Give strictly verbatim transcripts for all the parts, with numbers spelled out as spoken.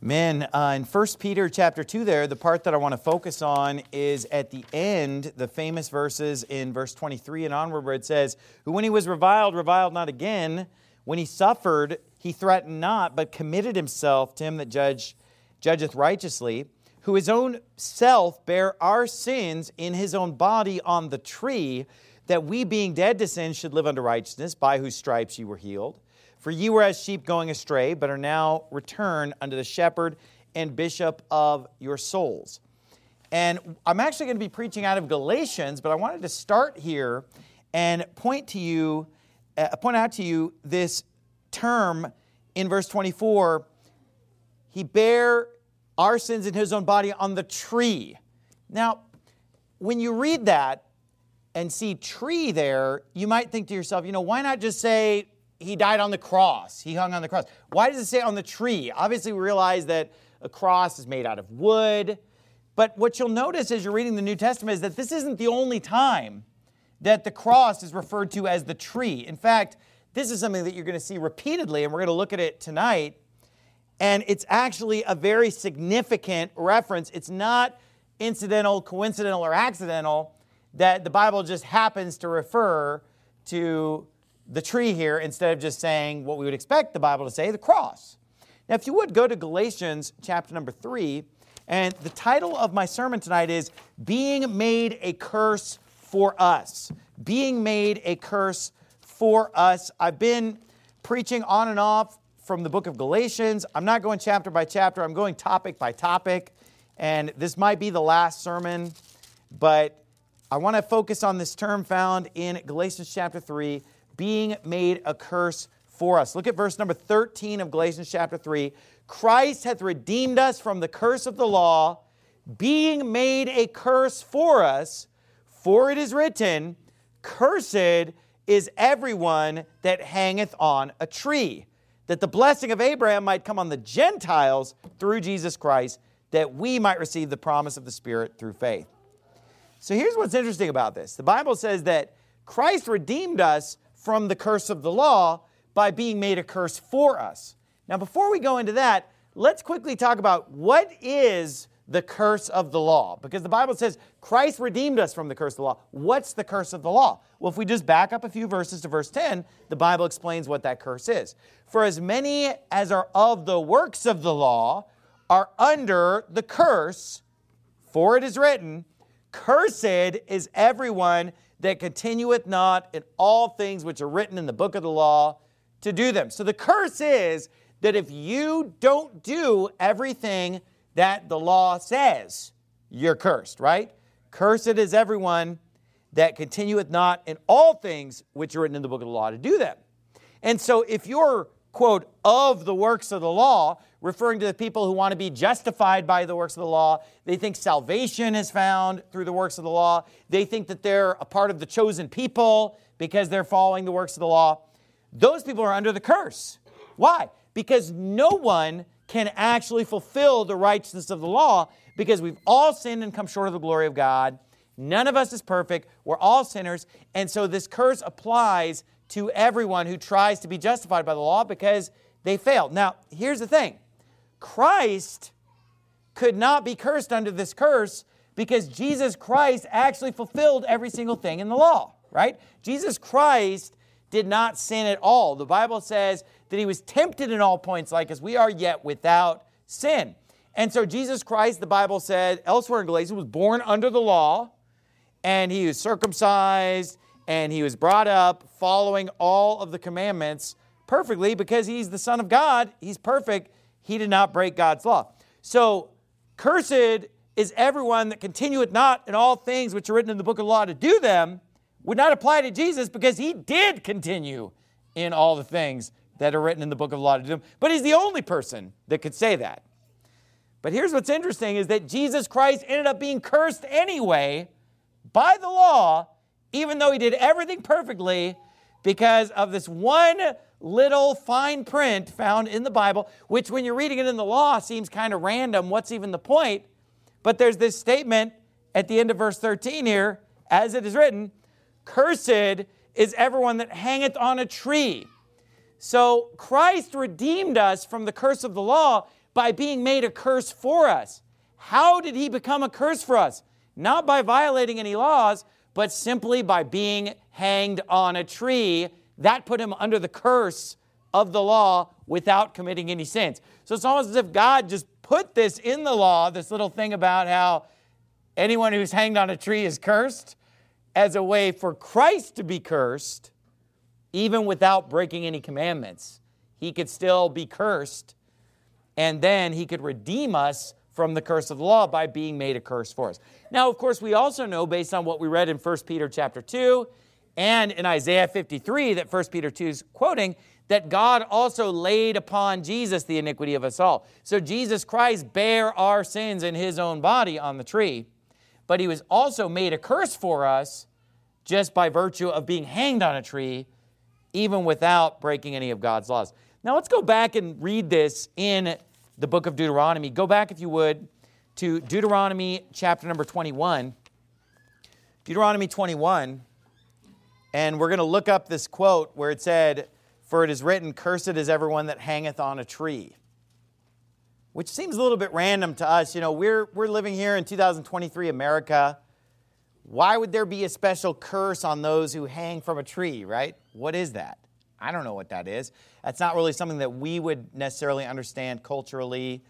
Man, uh, in First Peter chapter two there, the part that I want to focus on is at the end, the famous verses in verse twenty-three and onward, where it says, "Who when he was reviled, reviled not again. When he suffered, he threatened not, but committed himself to him that judge, judgeth righteously, who his own self bare our sins in his own body on the tree, that we being dead to sin should live unto righteousness, by whose stripes ye were healed. For ye were as sheep going astray, but are now returned unto the shepherd and bishop of your souls." And I'm actually going to be preaching out of Galatians, but I wanted to start here and point to you, uh, point out to you this term in verse twenty-four. He bare our sins in his own body on the tree. Now, when you read that and see tree there, you might think to yourself, you know, why not just say he died on the cross? He hung on the cross. Why does it say on the tree? Obviously, we realize that a cross is made out of wood. But what you'll notice as you're reading the New Testament is that this isn't the only time that the cross is referred to as the tree. In fact, this is something that you're going to see repeatedly, and we're going to look at it tonight. And it's actually a very significant reference. It's not incidental, coincidental, or accidental that the Bible just happens to refer to the tree here instead of just saying what we would expect the Bible to say, the cross. Now, if you would, go to Galatians chapter number three, and the title of my sermon tonight is Being Made a Curse for Us. Being made a curse for us. I've been preaching on and off from the book of Galatians. I'm not going chapter by chapter. I'm going topic by topic, and this might be the last sermon, but I want to focus on this term found in Galatians chapter three, being made a curse for us. Look at verse number thirteen of Galatians chapter three. "Christ hath redeemed us from the curse of the law, being made a curse for us. For it is written, Cursed is everyone that hangeth on a tree, that the blessing of Abraham might come on the Gentiles through Jesus Christ, that we might receive the promise of the Spirit through faith." So here's what's interesting about this. The Bible says that Christ redeemed us from the curse of the law by being made a curse for us. Now, before we go into that, let's quickly talk about what is the curse of the law. Because the Bible says Christ redeemed us from the curse of the law. What's the curse of the law? Well, if we just back up a few verses to verse ten, the Bible explains what that curse is. "For as many as are of the works of the law are under the curse, for it is written, Cursed is everyone that continueth not in all things which are written in the book of the law to do them." So the curse is that if you don't do everything that the law says, you're cursed, right? "Cursed is everyone that continueth not in all things which are written in the book of the law to do them." And so if you're, quote, of the works of the law, referring to the people who want to be justified by the works of the law, they think salvation is found through the works of the law. They think that they're a part of the chosen people because they're following the works of the law. Those people are under the curse. Why? Because no one can actually fulfill the righteousness of the law, because we've all sinned and come short of the glory of God. None of us is perfect. We're all sinners. And so this curse applies to everyone who tries to be justified by the law because they failed. Now, here's the thing. Christ could not be cursed under this curse because Jesus Christ actually fulfilled every single thing in the law, right? Jesus Christ did not sin at all. The Bible says that he was tempted in all points like as we are, yet without sin. And so Jesus Christ, the Bible said elsewhere in Galatians, was born under the law, and he was circumcised, and he was brought up following all of the commandments perfectly because he's the Son of God. He's perfect. He did not break God's law. So, cursed is everyone that continueth not in all things which are written in the book of the law to do them, would not apply to Jesus because he did continue in all the things that are written in the book of the law to do them. But he's the only person that could say that. But here's what's interesting is that Jesus Christ ended up being cursed anyway by the law, even though he did everything perfectly, because of this one little fine print found in the Bible, which when you're reading it in the law seems kind of random. What's even the point? But there's this statement at the end of verse thirteen here, as it is written, "Cursed is everyone that hangeth on a tree." So Christ redeemed us from the curse of the law by being made a curse for us. How did he become a curse for us? Not by violating any laws, but simply by being hanged on a tree. That put him under the curse of the law without committing any sins. So it's almost as if God just put this in the law, this little thing about how anyone who's hanged on a tree is cursed, as a way for Christ to be cursed, even without breaking any commandments. He could still be cursed, and then he could redeem us from the curse of the law by being made a curse for us. Now, of course, we also know, based on what we read in First Peter chapter two and in Isaiah fifty-three that First Peter two is quoting, that God also laid upon Jesus the iniquity of us all. So Jesus Christ bare our sins in his own body on the tree, but he was also made a curse for us just by virtue of being hanged on a tree, even without breaking any of God's laws. Now let's go back and read this in the book of Deuteronomy. Go back, if you would, to Deuteronomy chapter number twenty-one. Deuteronomy twenty-one, and we're going to look up this quote where it said, "For it is written, cursed is everyone that hangeth on a tree." Which seems a little bit random to us. You know, we're, we're living here in two thousand twenty-three America. Why would there be a special curse on those who hang from a tree, right? What is that? I don't know what that is. That's not really something that we would necessarily understand culturally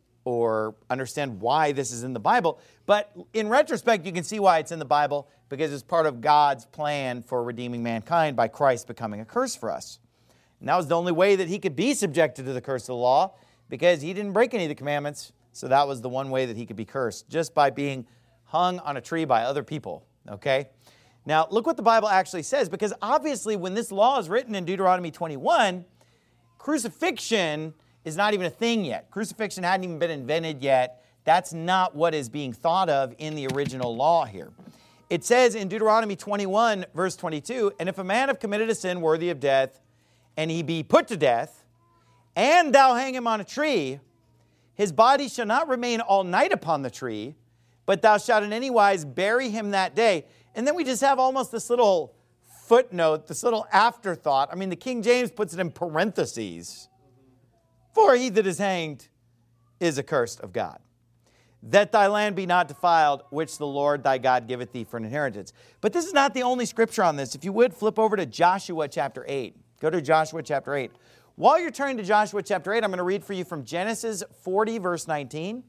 or understand why this is in the Bible. But in retrospect, you can see why it's in the Bible, because it's part of God's plan for redeeming mankind by Christ becoming a curse for us. And that was the only way that he could be subjected to the curse of the law, because he didn't break any of the commandments. So that was the one way that he could be cursed, just by being hung on a tree by other people, okay? Now, look what the Bible actually says, because obviously when this law is written in Deuteronomy twenty-one, crucifixion is not even a thing yet. Crucifixion hadn't even been invented yet. That's not what is being thought of in the original law here. It says in Deuteronomy twenty-one, verse twenty-two, "And if a man have committed a sin worthy of death, and he be put to death, and thou hang him on a tree, his body shall not remain all night upon the tree, but thou shalt in any wise bury him that day." And then we just have almost this little footnote, this little afterthought. I mean, the King James puts it in parentheses. "For he that is hanged is accursed of God, that thy land be not defiled, which the Lord thy God giveth thee for an inheritance." But this is not the only scripture on this. If you would, flip over to Joshua chapter eight. Go to Joshua chapter eight. While you're turning to Joshua chapter eight, I'm going to read for you from Genesis forty, verse nineteen.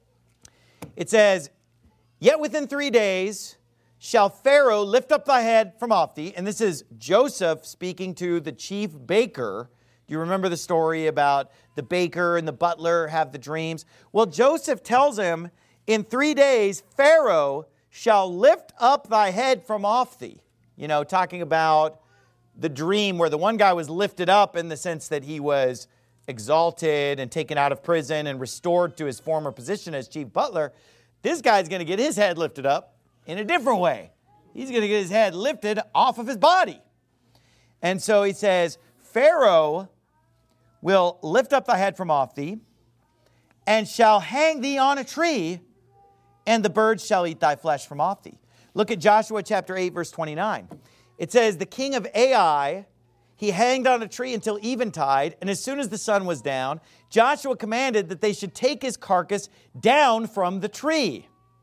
It says, "Yet within three days shall Pharaoh lift up thy head from off thee." And this is Joseph speaking to the chief baker. Do you remember the story about the baker and the butler have the dreams? Well, Joseph tells him, in three days, Pharaoh shall lift up thy head from off thee. You know, talking about the dream where the one guy was lifted up in the sense that he was exalted and taken out of prison and restored to his former position as chief butler. This guy's going to get his head lifted up in a different way. He's going to get his head lifted off of his body. And so he says, "Pharaoh will lift up thy head from off thee, and shall hang thee on a tree, and the birds shall eat thy flesh from off thee." Look at Joshua chapter eight, verse twenty-nine. It says, "The king of Ai, he hanged on a tree until eventide, and as soon as the sun was down, Joshua commanded that they should take his carcass down from the tree,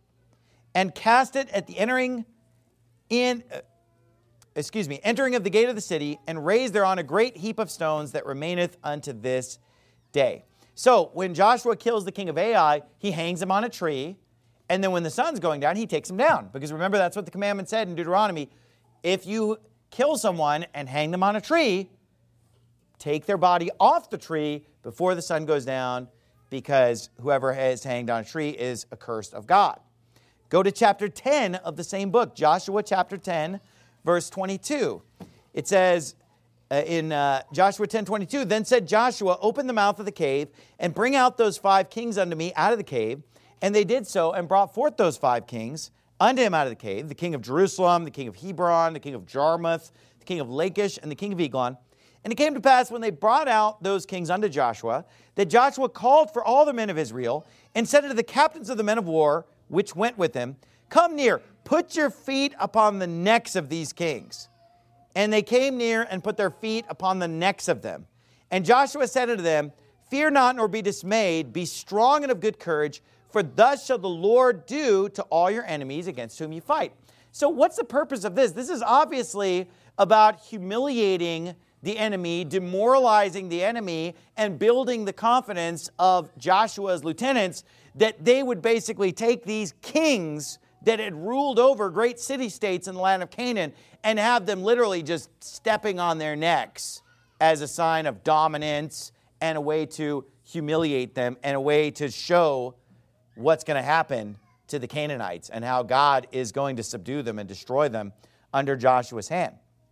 and cast it at the entering in, uh, excuse me, entering of the gate of the city, and raise thereon a great heap of stones that remaineth unto this day." So when Joshua kills the king of Ai, he hangs him on a tree, and then when the sun's going down, he takes him down. Because remember, that's what the commandment said in Deuteronomy. If you kill someone and hang them on a tree, take their body off the tree before the sun goes down, because whoever is hanged on a tree is accursed of God. Go to chapter ten of the same book, Joshua chapter ten, verse twenty-two. It says uh, in uh, Joshua ten twenty-two, "Then said Joshua, open the mouth of the cave, and bring out those five kings unto me out of the cave. And they did so, and brought forth those five kings unto him out of the cave, the king of Jerusalem, the king of Hebron, the king of Jarmuth, the king of Lachish, and the king of Eglon. And it came to pass, when they brought out those kings unto Joshua, that Joshua called for all the men of Israel, and said unto the captains of the men of war, which went with him, Come near, put your feet upon the necks of these kings. And they came near and put their feet upon the necks of them. And Joshua said unto them, Fear not, nor be dismayed. Be strong and of good courage, for thus shall the Lord do to all your enemies against whom you fight. So what's the purpose of this? This is obviously about humiliating the enemy, demoralizing the enemy, and building the confidence of Joshua's lieutenants that they would basically take these kings that had ruled over great city-states in the land of Canaan and have them literally just stepping on their necks as a sign of dominance and a way to humiliate them and a way to show what's going to happen to the Canaanites and how God is going to subdue them and destroy them under Joshua's hand.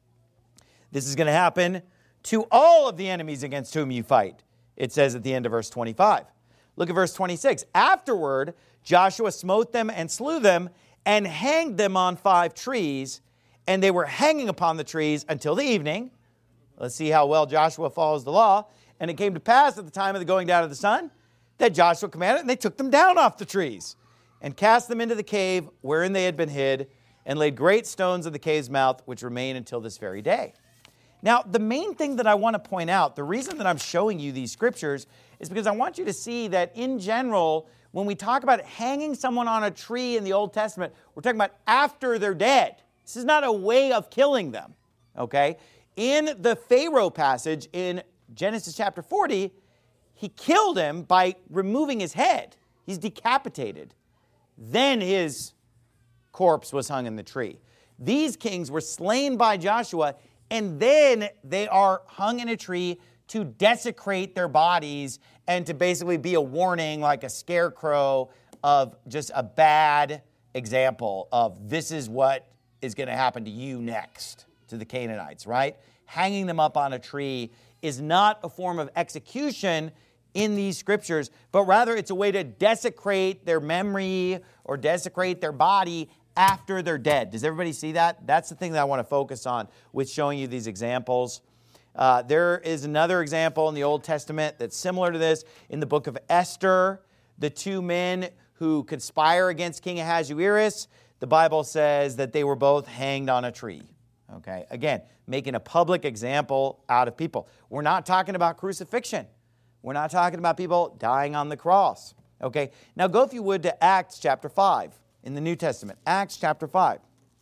This is going to happen to all of the enemies against whom you fight, it says at the end of verse twenty-five. Look at verse twenty-six. Afterward, Joshua smote them and slew them and hanged them on five trees, and they were hanging upon the trees until the evening. Let's see how well Joshua follows the law. And it came to pass at the time of the going down of the sun that Joshua commanded, and they took them down off the trees and cast them into the cave wherein they had been hid, and laid great stones in the cave's mouth, which remain until this very day. Now, the main thing that I want to point out, the reason that I'm showing you these scriptures is because I want you to see that in general, when we talk about hanging someone on a tree in the Old Testament, we're talking about after they're dead. This is not a way of killing them, okay? In the Pharaoh passage in Genesis chapter forty, he killed him by removing his head. He's decapitated. Then his corpse was hung in the tree. These kings were slain by Joshua, and then they are hung in a tree to desecrate their bodies and to basically be a warning, like a scarecrow, of just a bad example of this is what is going to happen to you next, to the Canaanites, right? Hanging them up on a tree is not a form of execution in these scriptures, but rather it's a way to desecrate their memory or desecrate their body after they're dead. Does everybody see that? That's the thing that I want to focus on with showing you these examples. Uh, there is another example in the Old Testament that's similar to this. In the book of Esther, the two men who conspire against King Ahasuerus, the Bible says that they were both hanged on a tree. Okay, again, making a public example out of people. We're not talking about crucifixion. We're not talking about people dying on the cross. Okay, now go, if you would, to Acts chapter five in the New Testament. Acts chapter five.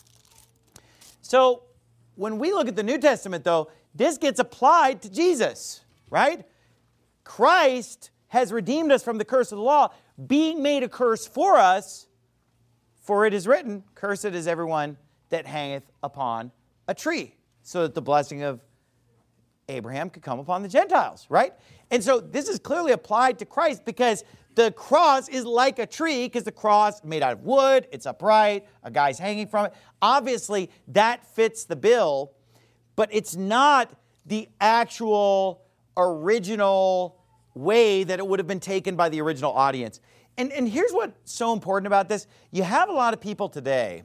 So when we look at the New Testament, though, this gets applied to Jesus, right? Christ has redeemed us from the curse of the law, being made a curse for us, for it is written, cursed is everyone that hangeth upon a tree, so that the blessing of Abraham could come upon the Gentiles, right? And so this is clearly applied to Christ because the cross is like a tree, because the cross made out of wood, it's upright, a guy's hanging from it. Obviously, that fits the bill, but it's not the actual original way that it would have been taken by the original audience. And, and here's what's so important about this. You have a lot of people today,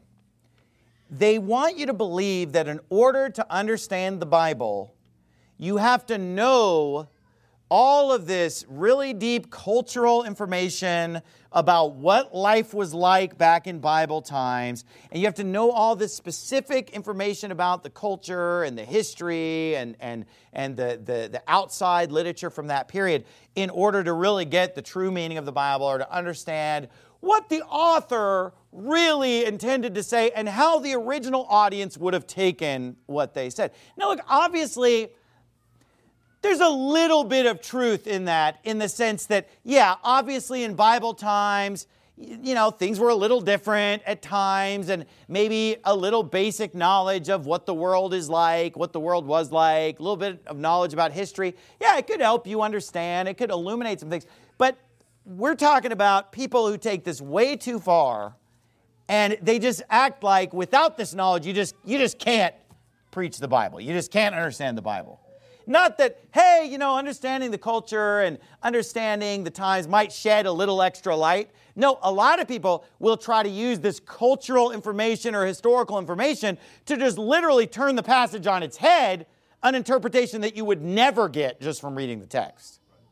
they want you to believe that in order to understand the Bible, you have to know all of this really deep cultural information about what life was like back in Bible times. And you have to know all this specific information about the culture and the history and, and, and the, the, the outside literature from that period in order to really get the true meaning of the Bible or to understand what the author really intended to say and how the original audience would have taken what they said. Now, look, obviously, there's a little bit of truth in that, in the sense that, yeah, obviously in Bible times, you know, things were a little different at times, and maybe a little basic knowledge of what the world is like, what the world was like, a little bit of knowledge about history. Yeah, it could help you understand. It could illuminate some things. But we're talking about people who take this way too far, and they just act like without this knowledge, you just you just can't preach the Bible. You just can't understand the Bible. Not that, hey, you know, understanding the culture and understanding the times might shed a little extra light. No, a lot of people will try to use this cultural information or historical information to just literally turn the passage on its head, an interpretation that you would never get just from reading the text.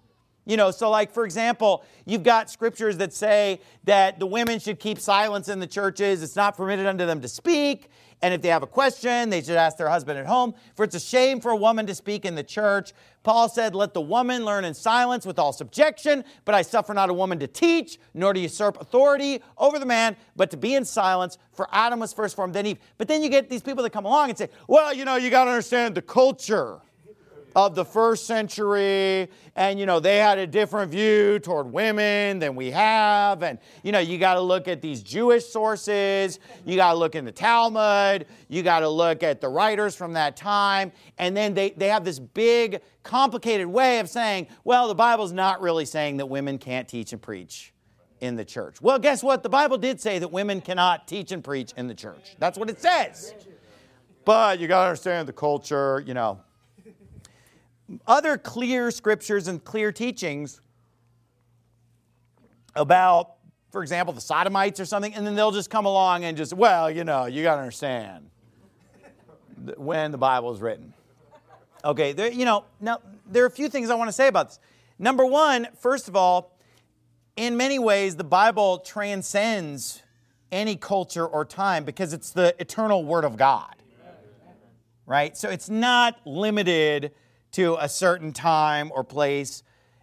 You know, so like, for example, you've got scriptures that say that the women should keep silence in the churches. It's not permitted unto them to speak. And if they have a question, they should ask their husband at home. For it's a shame for a woman to speak in the church. Paul said, let the woman learn in silence with all subjection. But I suffer not a woman to teach, nor to usurp authority over the man, but to be in silence. For Adam was first formed, then Eve. But then you get these people that come along and say, well, you know, you got to understand the culture of the first century, and, you know, they had a different view toward women than we have, and, you know, you got to look at these Jewish sources, you got to look in the Talmud, you got to look at the writers from that time, and then they, they have this big, complicated way of saying, well, the Bible's not really saying that women can't teach and preach in the church. Well, guess what? The Bible did say that women cannot teach and preach in the church. That's what it says. But you got to understand the culture, you know. Other clear scriptures and clear teachings about, for example, the Sodomites or something, and then they'll just come along and just, well, you know, you got to understand when the Bible is written. Okay, there, you know, now there are a few things I want to say about this. Number one, first of all, in many ways, the Bible transcends any culture or time because it's the eternal Word of God, right? So it's not limited to a certain time or place.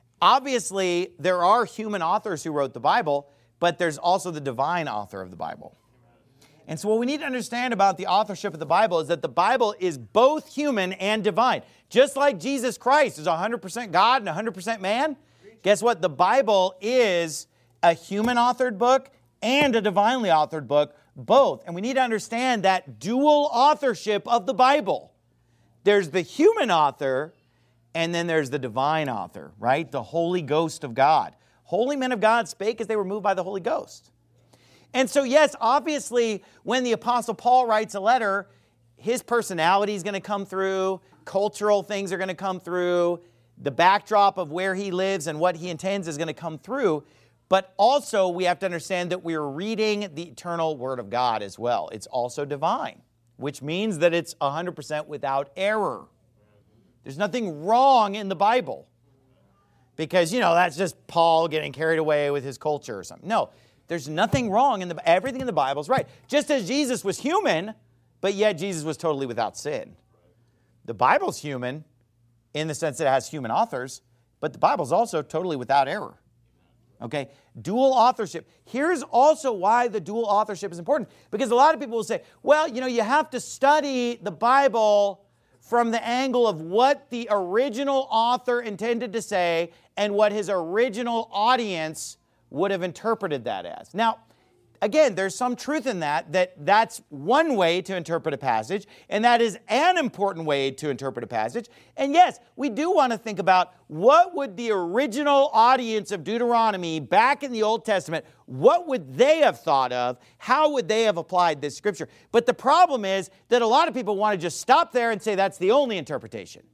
Obviously, there are human authors who wrote the Bible, but there's also the divine author of the Bible. And so what we need to understand about the authorship of the Bible is that the Bible is both human and divine. Just like Jesus Christ is one hundred percent God and one hundred percent man, guess what? The Bible is a human-authored book and a divinely authored book, both. And we need to understand that dual authorship of the Bible. There's the human author, and then there's the divine author, right? The Holy Ghost of God. Holy men of God spake as they were moved by the Holy Ghost. And so, yes, obviously, when the Apostle Paul writes a letter, his personality is going to come through, cultural things are going to come through, the backdrop of where he lives and what he intends is going to come through. But also, we have to understand that we're reading the eternal Word of God as well. It's also divine, which means that it's one hundred percent without error. There's nothing wrong in the Bible because, you know, that's just Paul getting carried away with his culture or something. No, there's nothing wrong in the everything in the Bible is right. Just as Jesus was human, but yet Jesus was totally without sin. The Bible's human in the sense that it has human authors, but the Bible's also totally without error. Okay, dual authorship. Here's also why the dual authorship is important. Because a lot of people will say, well, you know, you have to study the Bible from the angle of what the original author intended to say and what his original audience would have interpreted that as. Now, again, there's some truth in that, that that's one way to interpret a passage, and that is an important way to interpret a passage. And yes, we do want to think about what would the original audience of Deuteronomy back in the Old Testament, what would they have thought of? How would they have applied this scripture? But the problem is that a lot of people want to just stop there and say that's the only interpretation.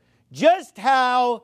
Just how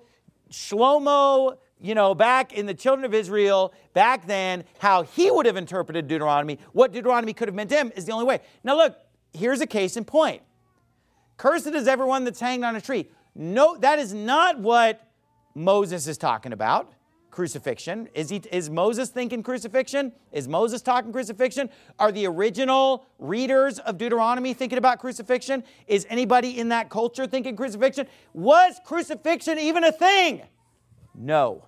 Shlomo, you know, back in the children of Israel, back then, how he would have interpreted Deuteronomy, what Deuteronomy could have meant to him is the only way. Now look, here's a case in point. Cursed is everyone that's hanged on a tree. No, that is not what Moses is talking about, crucifixion. Is, he, is Moses thinking crucifixion? Is Moses talking crucifixion? Are the original readers of Deuteronomy thinking about crucifixion? Is anybody in that culture thinking crucifixion? Was crucifixion even a thing? No.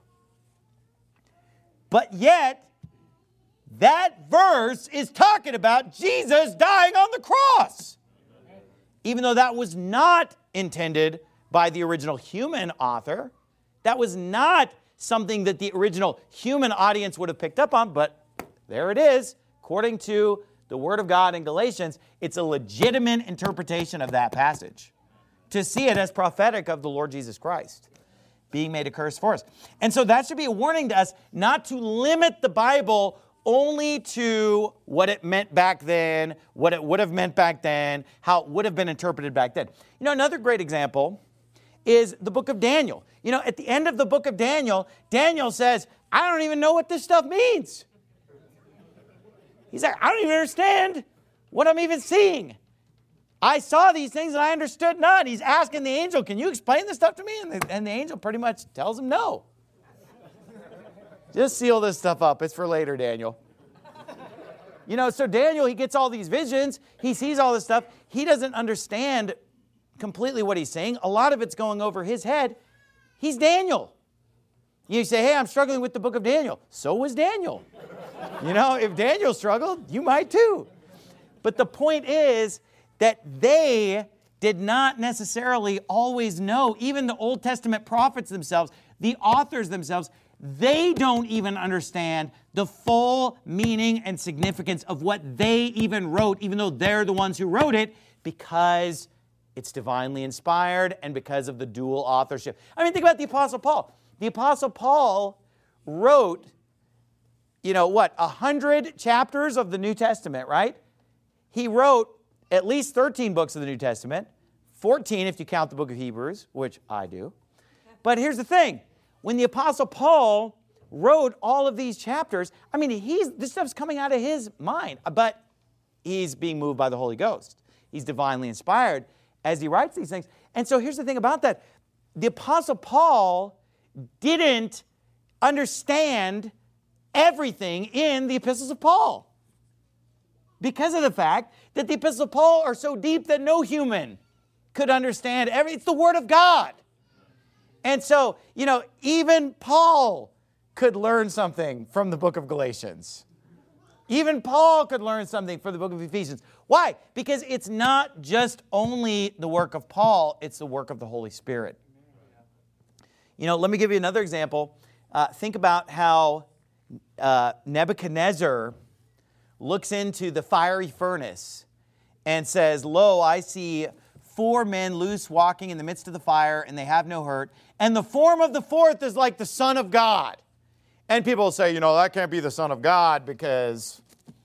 But yet, that verse is talking about Jesus dying on the cross. Even though that was not intended by the original human author, that was not something that the original human audience would have picked up on, but there it is. According to the Word of God in Galatians, it's a legitimate interpretation of that passage to see it as prophetic of the Lord Jesus Christ being made a curse for us. And so that should be a warning to us not to limit the Bible only to what it meant back then, what it would have meant back then, how it would have been interpreted back then. You know, another great example is the book of Daniel. You know, at the end of the book of Daniel, Daniel says, I don't even know what this stuff means. He's like, I don't even understand what I'm even seeing. I saw these things and I understood not. He's asking the angel, can you explain this stuff to me? And the, and the angel pretty much tells him no. Just seal this stuff up. It's for later, Daniel. You know, so Daniel, he gets all these visions. He sees all this stuff. He doesn't understand completely what he's saying. A lot of it's going over his head. He's Daniel. You say, hey, I'm struggling with the book of Daniel. So was Daniel. You know, if Daniel struggled, you might too. But the point is that they did not necessarily always know, even the Old Testament prophets themselves, the authors themselves, they don't even understand the full meaning and significance of what they even wrote, even though they're the ones who wrote it, because it's divinely inspired and because of the dual authorship. I mean, think about the Apostle Paul. The Apostle Paul wrote, you know, what, a hundred chapters of the New Testament, right? He wrote at least thirteen books of the New Testament, fourteen if you count the book of Hebrews, which I do. But here's the thing. When the Apostle Paul wrote all of these chapters, I mean, he's this stuff's coming out of his mind, but he's being moved by the Holy Ghost. He's divinely inspired as he writes these things. And so here's the thing about that. The Apostle Paul didn't understand everything in the epistles of Paul because of the fact that the epistles of Paul are so deep that no human could understand every. It's the Word of God. And so, you know, even Paul could learn something from the book of Galatians. Even Paul could learn something from the book of Ephesians. Why? Because it's not just only the work of Paul, it's the work of the Holy Spirit. You know, let me give you another example. Uh, think about how uh, Nebuchadnezzar looks into the fiery furnace and says, "Lo, I see four men loose walking in the midst of the fire, and they have no hurt. And the form of the fourth is like the Son of God." And people will say, you know, that can't be the Son of God, because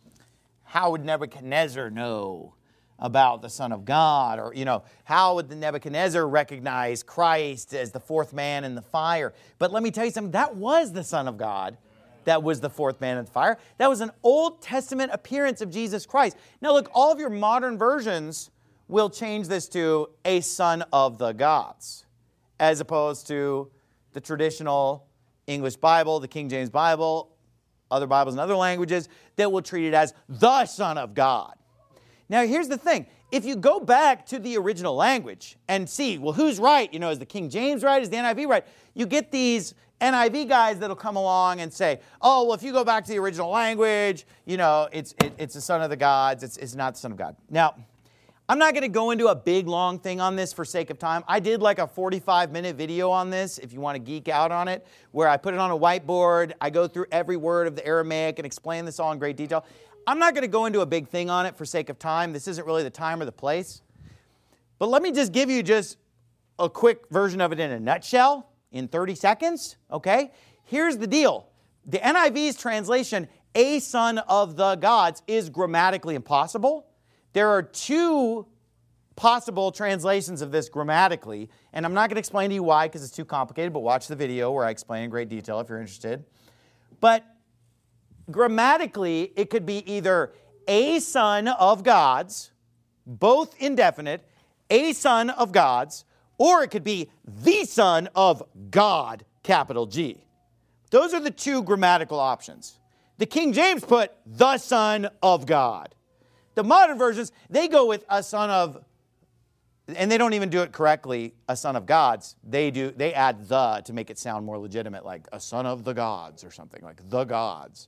how would Nebuchadnezzar know about the Son of God? Or, you know, how would the Nebuchadnezzar recognize Christ as the fourth man in the fire? But let me tell you something, that was the Son of God. That was the fourth man in the fire. That was an Old Testament appearance of Jesus Christ. Now look, all of your modern versions will change this to a son of the gods, as opposed to the traditional English Bible, the King James Bible, other Bibles in other languages that will treat it as the Son of God. Now here's the thing. If you go back to the original language and see, well, who's right? You know, is the King James right? Is the N I V right? You get these N I V guys that'll come along and say, oh, well, if you go back to the original language, you know, it's it, it's the Son of the gods. It's, it's not the Son of God. Now, I'm not going to go into a big, long thing on this for sake of time. I did like a forty-five minute video on this, if you want to geek out on it, where I put it on a whiteboard. I go through every word of the Aramaic and explain this all in great detail. I'm not going to go into a big thing on it for sake of time. This isn't really the time or the place. But let me just give you just a quick version of it in a nutshell in thirty seconds, okay? Here's the deal. The N I V's translation, a son of the gods, is grammatically impossible. There are two possible translations of this grammatically, and I'm not going to explain to you why because it's too complicated, but watch the video where I explain in great detail if you're interested. But grammatically, it could be either a son of gods, both indefinite, a son of gods, or it could be the Son of God, capital G. Those are the two grammatical options. The King James put the Son of God. The modern versions, they go with a son of, and they don't even do it correctly, a son of gods. They do, they add the to make it sound more legitimate, like a son of the gods or something, like the gods.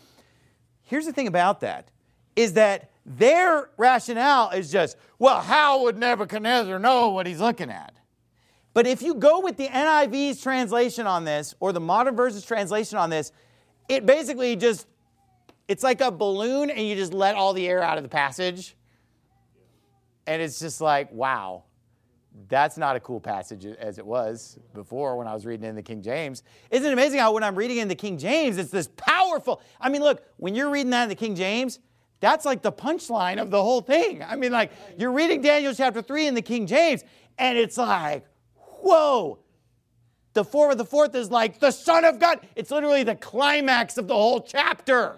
Here's the thing about that, is that their rationale is just, well, how would Nebuchadnezzar know what he's looking at? But if you go with the N I V's translation on this, or the modern version's translation on this, it basically just, it's like a balloon and you just let all the air out of the passage. And it's just like, wow, that's not a cool passage as it was before when I was reading in the King James. Isn't it amazing how when I'm reading in the King James, it's this powerful, I mean, look, when you're reading that in the King James, that's like the punchline of the whole thing. I mean, like, you're reading Daniel chapter three in the King James, and it's like, whoa. The form of the fourth is like the Son of God. It's literally the climax of the whole chapter.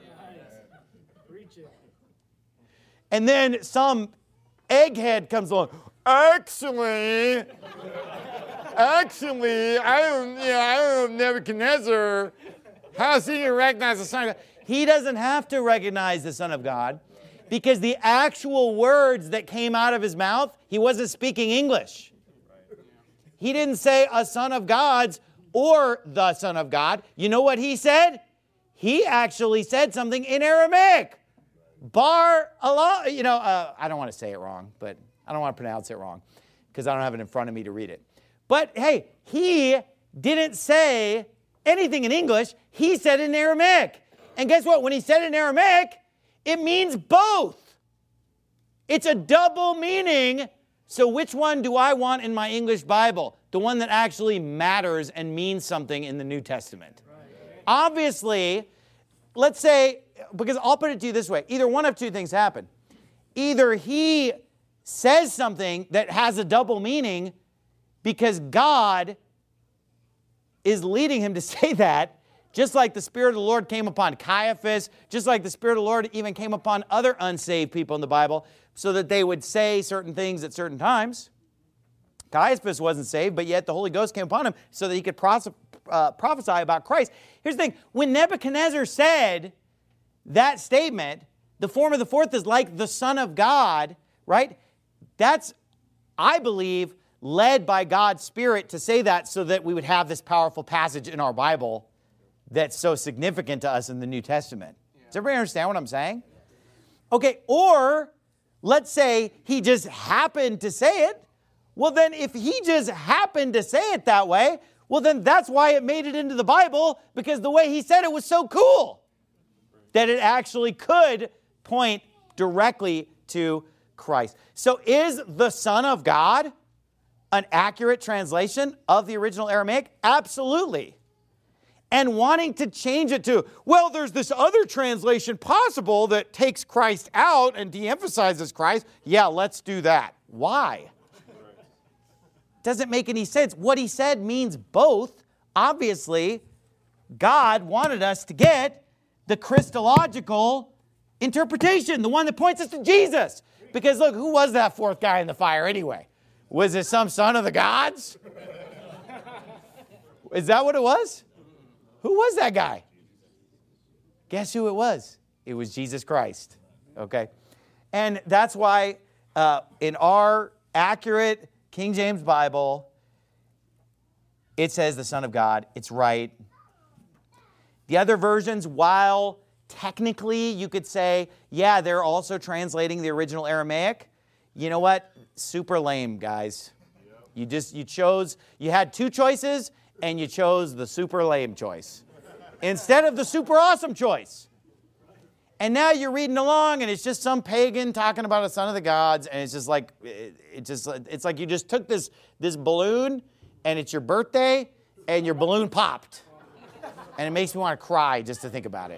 And then some egghead comes along. Actually, actually, I don't, yeah, I don't know Nebuchadnezzar. How is he going to recognize the Son of God? He doesn't have to recognize the Son of God because the actual words that came out of his mouth, he wasn't speaking English. He didn't say a son of God's or the Son of God. You know what he said? He actually said something in Aramaic. Bar Allah, you know, uh, I don't want to say it wrong, but I don't want to pronounce it wrong because I don't have it in front of me to read it. But hey, he didn't say anything in English. He said it in Aramaic. And guess what? When he said it in Aramaic, it means both. It's a double meaning. So which one do I want in my English Bible? The one that actually matters and means something in the New Testament. Right. Obviously, let's say, because I'll put it to you this way. Either one of two things happen. Either he says something that has a double meaning because God is leading him to say that, just like the Spirit of the Lord came upon Caiaphas, just like the Spirit of the Lord even came upon other unsaved people in the Bible, so that they would say certain things at certain times. Caiaphas wasn't saved, but yet the Holy Ghost came upon him so that he could pros- uh, prophesy about Christ. Here's the thing. When Nebuchadnezzar said that statement, the form of the fourth is like the Son of God, right? That's, I believe, led by God's Spirit to say that so that we would have this powerful passage in our Bible that's so significant to us in the New Testament. Does everybody understand what I'm saying? Okay, or let's say he just happened to say it. Well, then if he just happened to say it that way, well, then that's why it made it into the Bible, because the way he said it was so cool that it actually could point directly to Christ. So is the Son of God an accurate translation of the original Aramaic? Absolutely. And wanting to change it to, well, there's this other translation possible that takes Christ out and de-emphasizes Christ. Yeah, let's do that. Why? Doesn't make any sense. What he said means both. Obviously, God wanted us to get the Christological interpretation, the one that points us to Jesus. Because look, who was that fourth guy in the fire anyway? Was it some son of the gods? Is that what it was? Who was that guy? Guess who it was? It was Jesus Christ. Okay? And that's why uh, in our accurate King James Bible, it says the Son of God. It's right. The other versions, while technically you could say, yeah, they're also translating the original Aramaic, you know what? Super lame, guys. You just, you chose, you had two choices, and you chose the super lame choice instead of the super awesome choice. And now you're reading along, and it's just some pagan talking about a son of the gods, and it's just like it, it just it's like you just took this this balloon, and it's your birthday, and your balloon popped, and it makes me want to cry just to think about it.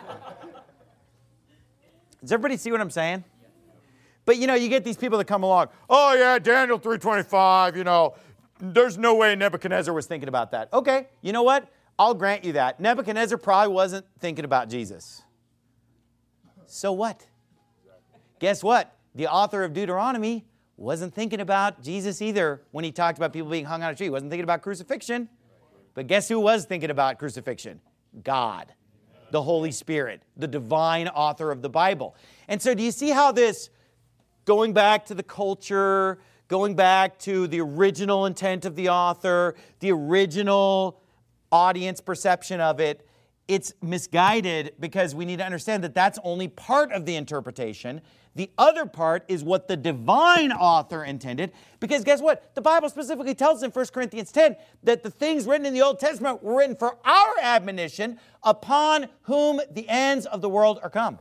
Does everybody see what I'm saying? But you know, you get these people that come along. Oh yeah, Daniel three twenty-five. You know, there's no way Nebuchadnezzar was thinking about that. Okay, you know what? I'll grant you that Nebuchadnezzar probably wasn't thinking about Jesus. So what? Guess what? The author of Deuteronomy wasn't thinking about Jesus either when he talked about people being hung on a tree. He wasn't thinking about crucifixion. But guess who was thinking about crucifixion? God, the Holy Spirit, the divine author of the Bible. And so do you see how this, going back to the culture, going back to the original intent of the author, the original audience perception of it, it's misguided because we need to understand that that's only part of the interpretation. The other part is what the divine author intended. Because guess what? The Bible specifically tells us in First Corinthians ten that the things written in the Old Testament were written for our admonition, upon whom the ends of the world are come.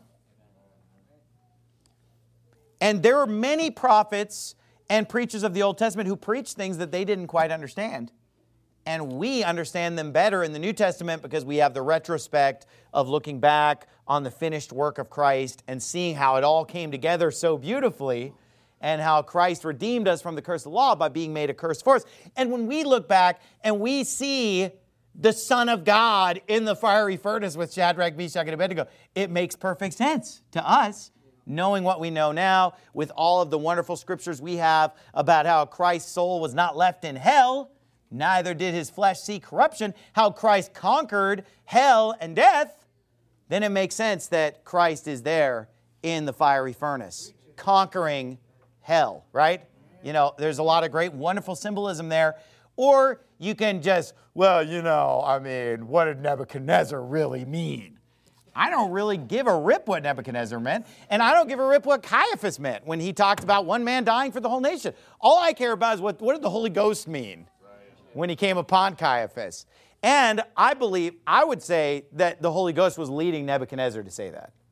And there are many prophets and preachers of the Old Testament who preached things that they didn't quite understand. And we understand them better in the New Testament because we have the retrospect of looking back on the finished work of Christ and seeing how it all came together so beautifully and how Christ redeemed us from the curse of the law by being made a curse for us. And when we look back and we see the Son of God in the fiery furnace with Shadrach, Meshach, and Abednego, it makes perfect sense to us, knowing what we know now with all of the wonderful scriptures we have about how Christ's soul was not left in hell, neither did his flesh see corruption, how Christ conquered hell and death, then it makes sense that Christ is there in the fiery furnace, conquering hell, right? You know, there's a lot of great, wonderful symbolism there. Or you can just, well, you know, I mean, what did Nebuchadnezzar really mean? I don't really give a rip what Nebuchadnezzar meant, and I don't give a rip what Caiaphas meant when he talked about one man dying for the whole nation. All I care about is what, what did the Holy Ghost mean when he came upon Caiaphas? And I believe, I would say that the Holy Ghost was leading Nebuchadnezzar to say that.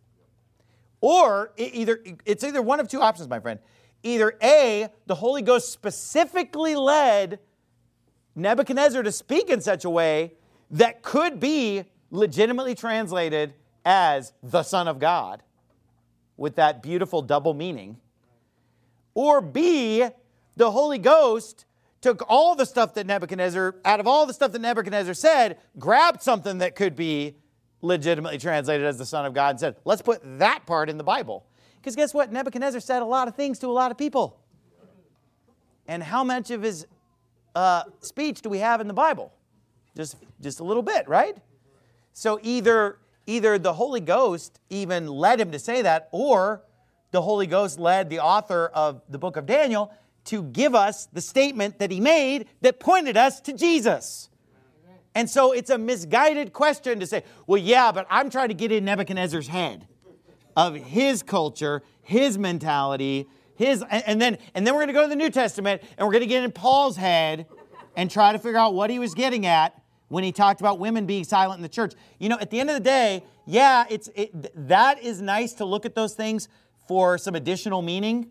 Or it either it's either one of two options, my friend. Either A, the Holy Ghost specifically led Nebuchadnezzar to speak in such a way that could be legitimately translated as the Son of God, with that beautiful double meaning. Or B, the Holy Ghost took all the stuff that Nebuchadnezzar, out of all the stuff that Nebuchadnezzar said, grabbed something that could be legitimately translated as the Son of God and said, let's put that part in the Bible. Because guess what? Nebuchadnezzar said a lot of things to a lot of people. And how much of his uh, speech do we have in the Bible? Just, just a little bit, right? So either, either the Holy Ghost even led him to say that, or the Holy Ghost led the author of the book of Daniel to give us the statement that he made that pointed us to Jesus. And so it's a misguided question to say, well, yeah, but I'm trying to get in Nebuchadnezzar's head of his culture, his mentality, his, and then, and then we're going to go to the New Testament and we're going to get in Paul's head and try to figure out what he was getting at when he talked about women being silent in the church. You know, at the end of the day, yeah, it's it, that is nice to look at those things for some additional meaning,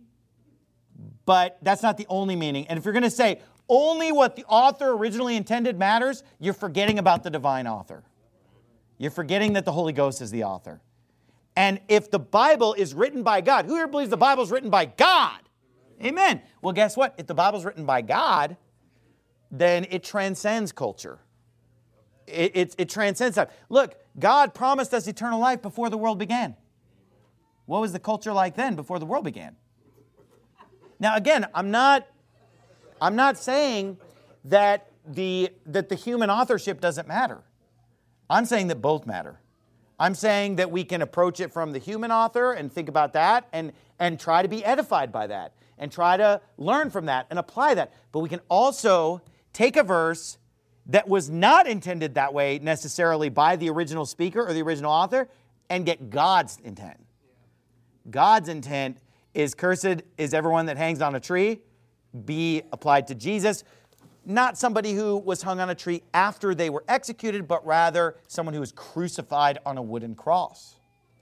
but that's not the only meaning. And if you're going to say only what the author originally intended matters, you're forgetting about the divine author. You're forgetting that the Holy Ghost is the author. And if the Bible is written by God, who here believes the Bible is written by God? Amen. Well, guess what? If the Bible is written by God, then it transcends culture. It, it, it transcends that. Look, God promised us eternal life before the world began. What was the culture like then before the world began? Now, again, I'm not, I'm not saying that the, that the human authorship doesn't matter. I'm saying that both matter. I'm saying that we can approach it from the human author and think about that and, and try to be edified by that and try to learn from that and apply that. But we can also take a verse that was not intended that way necessarily by the original speaker or the original author and get God's intent. God's intent is cursed is everyone that hangs on a tree, be applied to Jesus. Not somebody who was hung on a tree after they were executed, but rather someone who was crucified on a wooden cross.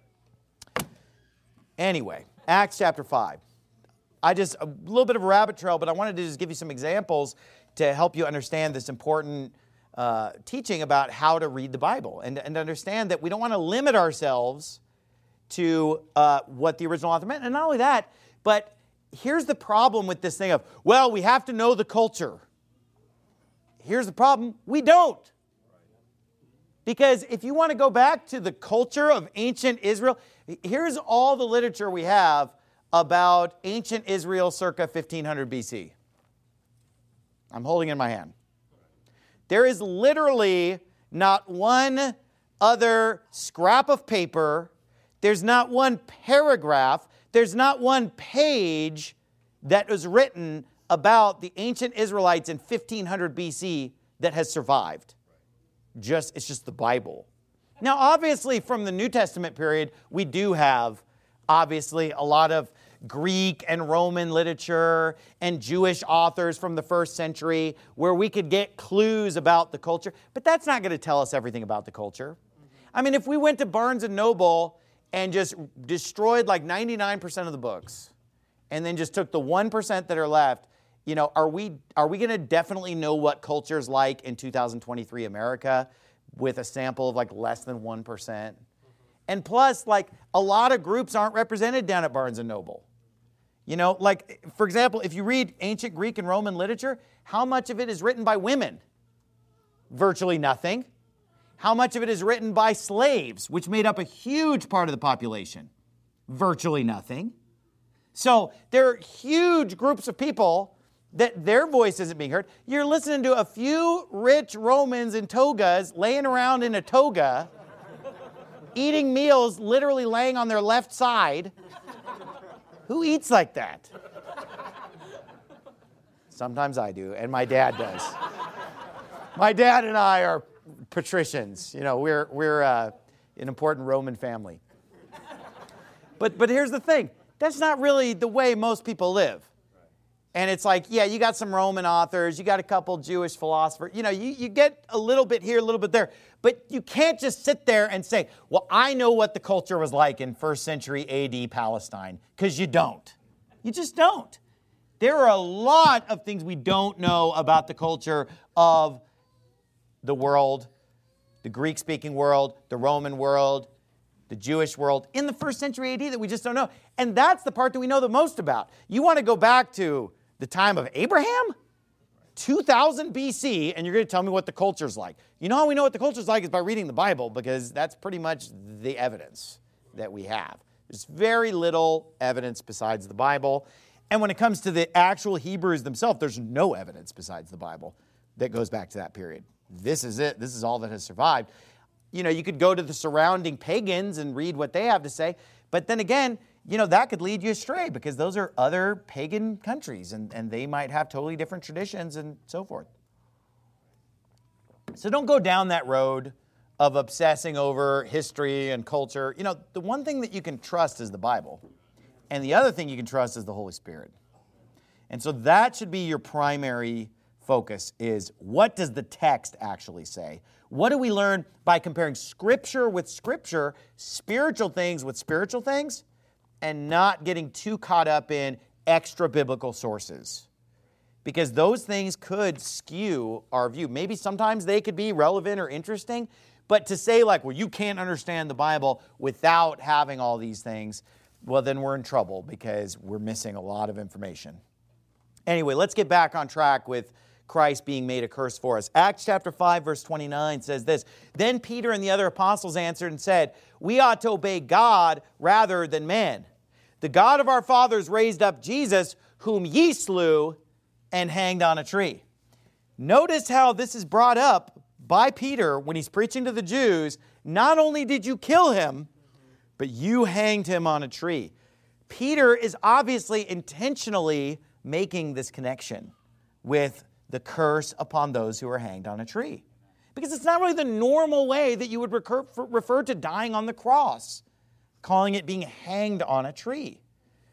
Anyway, Acts chapter five. I just, a little bit of a rabbit trail, but I wanted to just give you some examples to help you understand this important uh, teaching about how to read the Bible and, and understand that we don't want to limit ourselves to uh, what the original author meant. And not only that, but here's the problem with this thing of, well, we have to know the culture. Here's the problem. We don't. Because if you want to go back to the culture of ancient Israel, here's all the literature we have about ancient Israel circa fifteen hundred B C. I'm holding it in my hand. There is literally not one other scrap of paper. There's not one paragraph. There's not one page that was written about the ancient Israelites in fifteen hundred B C that has survived. Just, it's just the Bible. Now, obviously, from the New Testament period, we do have, obviously, a lot of Greek and Roman literature and Jewish authors from the first century where we could get clues about the culture. But that's not going to tell us everything about the culture. I mean, if we went to Barnes and Noble and just destroyed like ninety-nine percent of the books and then just took the one percent that are left, you know, are we are we going to definitely know what culture's like in two thousand twenty-three America with a sample of like less than one percent? And plus, like, a lot of groups aren't represented down at Barnes and Noble. You know, like, for example, if you read ancient Greek and Roman literature, how much of it is written by women? Virtually nothing. How much of it is written by slaves, which made up a huge part of the population? Virtually nothing. So there are huge groups of people that their voice isn't being heard. You're listening to a few rich Romans in togas laying around in a toga, eating meals literally laying on their left side. Who eats like that? Sometimes I do, and my dad does. My dad and I are patricians. You know, we're, we're uh, an important Roman family. But, but here's the thing. That's not really the way most people live. And it's like, yeah, you got some Roman authors, you got a couple Jewish philosophers, you know, you, you get a little bit here, a little bit there. But you can't just sit there and say, well, I know what the culture was like in first century A D Palestine, because you don't. You just don't. There are a lot of things we don't know about the culture of the world, the Greek-speaking world, the Roman world, the Jewish world in the first century A D that we just don't know. And that's the part that we know the most about. You want to go back to the time of Abraham? two thousand B C, and you're going to tell me what the culture's like. You know how we know what the culture's like is by reading the Bible, because that's pretty much the evidence that we have. There's very little evidence besides the Bible. And when it comes to the actual Hebrews themselves, there's no evidence besides the Bible that goes back to that period. This is it. This is all that has survived. You know, you could go to the surrounding pagans and read what they have to say. But then again, you know, that could lead you astray, because those are other pagan countries, and, and they might have totally different traditions and so forth. So don't go down that road of obsessing over history and culture. You know, the one thing that you can trust is the Bible. And the other thing you can trust is the Holy Spirit. And so that should be your primary focus, is what does the text actually say? What do we learn by comparing Scripture with Scripture, spiritual things with spiritual things, and not getting too caught up in extra biblical sources? Because those things could skew our view. Maybe sometimes they could be relevant or interesting, but to say like, well, you can't understand the Bible without having all these things, well, then we're in trouble, because we're missing a lot of information. Anyway, let's get back on track with Christ being made a curse for us. Acts chapter five, verse twenty-nine says this: Then Peter and the other apostles answered and said, we ought to obey God rather than men. The God of our fathers raised up Jesus, whom ye slew and hanged on a tree. Notice how this is brought up by Peter when he's preaching to the Jews. Not only did you kill him, but you hanged him on a tree. Peter is obviously intentionally making this connection with the curse upon those who are hanged on a tree. Because it's not really the normal way that you would recur, refer to dying on the cross, calling it being hanged on a tree.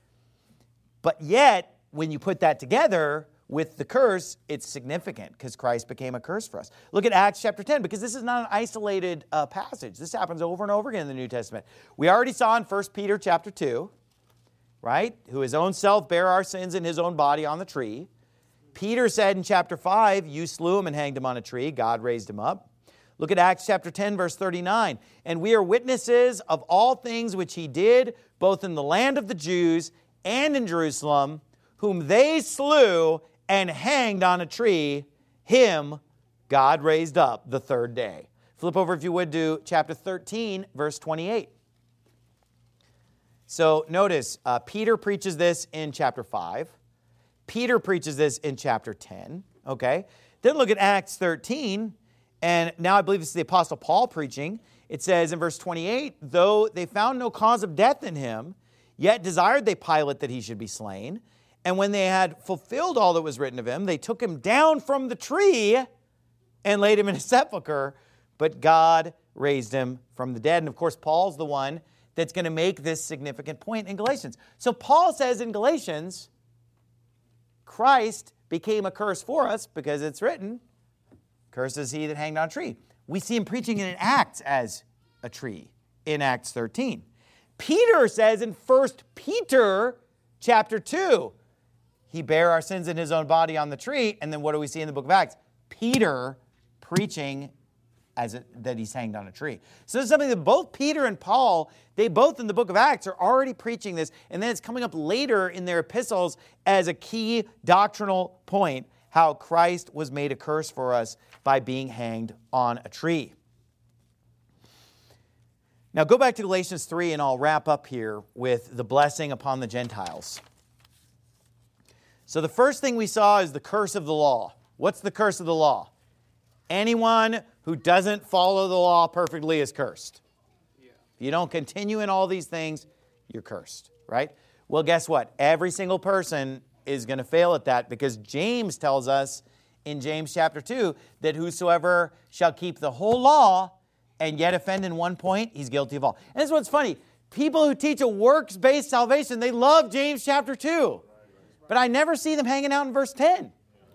But yet, when you put that together with the curse, it's significant, because Christ became a curse for us. Look at Acts chapter ten, because this is not an isolated uh, passage. This happens over and over again in the New Testament. We already saw in First Peter chapter two, right? Who his own self bare our sins in his own body on the tree. Peter said in chapter five, you slew him and hanged him on a tree. God raised him up. Look at Acts chapter ten, verse thirty-nine. And we are witnesses of all things which he did, both in the land of the Jews and in Jerusalem, whom they slew and hanged on a tree. Him God raised up the third day. Flip over, if you would, to chapter thirteen, verse twenty-eight. So notice, uh, Peter preaches this in chapter five. Peter preaches this in chapter ten, okay? Then look at Acts thirteen, and now I believe this is the Apostle Paul preaching. It says in verse twenty-eight, though they found no cause of death in him, yet desired they Pilate that he should be slain. And when they had fulfilled all that was written of him, they took him down from the tree and laid him in a sepulcher, but God raised him from the dead. And of course, Paul's the one that's going to make this significant point in Galatians. So Paul says in Galatians, Christ became a curse for us, because it's written, cursed is he that hanged on a tree. We see him preaching in Acts as a tree in Acts thirteen. Peter says in First Peter chapter two, he bare our sins in his own body on the tree. And then what do we see in the book of Acts? Peter preaching as a, that he's hanged on a tree. So this is something that both Peter and Paul, they both in the book of Acts are already preaching this, and then it's coming up later in their epistles as a key doctrinal point, how Christ was made a curse for us by being hanged on a tree. Now go back to Galatians three, and I'll wrap up here with the blessing upon the Gentiles. So the first thing we saw is the curse of the law. What's the curse of the law? Anyone who doesn't follow the law perfectly is cursed. Yeah. If you don't continue in all these things, you're cursed, right? Well, guess what? Every single person is going to fail at that, because James tells us in James chapter two that whosoever shall keep the whole law and yet offend in one point, he's guilty of all. And this is what's funny. People who teach a works-based salvation, they love James chapter two. But I never see them hanging out in verse ten.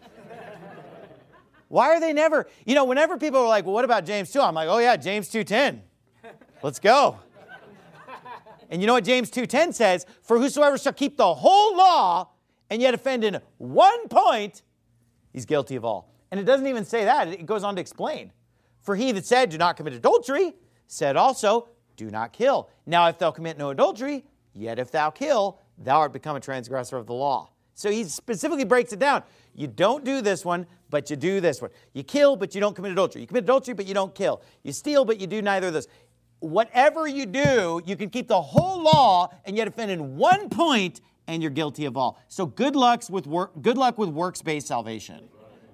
Why are they never? You know, whenever people are like, well, what about James two? I'm like, oh yeah, James two ten. Let's go. And you know what James two ten says? For whosoever shall keep the whole law and yet offend in one point, he's guilty of all. And it doesn't even say that. It goes on to explain. For he that said, do not commit adultery, said also, do not kill. Now if thou commit no adultery, yet if thou kill, thou art become a transgressor of the law. So he specifically breaks it down. You don't do this one, but you do this one. You kill, but you don't commit adultery. You commit adultery, but you don't kill. You steal, but you do neither of those. Whatever you do, you can keep the whole law and yet offend in one point, and you're guilty of all. So good luck with work, good luck with works-based salvation.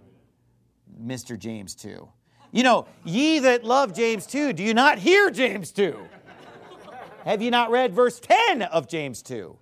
Mister James two. You know, ye that love James two, do you not hear James two? Have you not read verse ten of James two?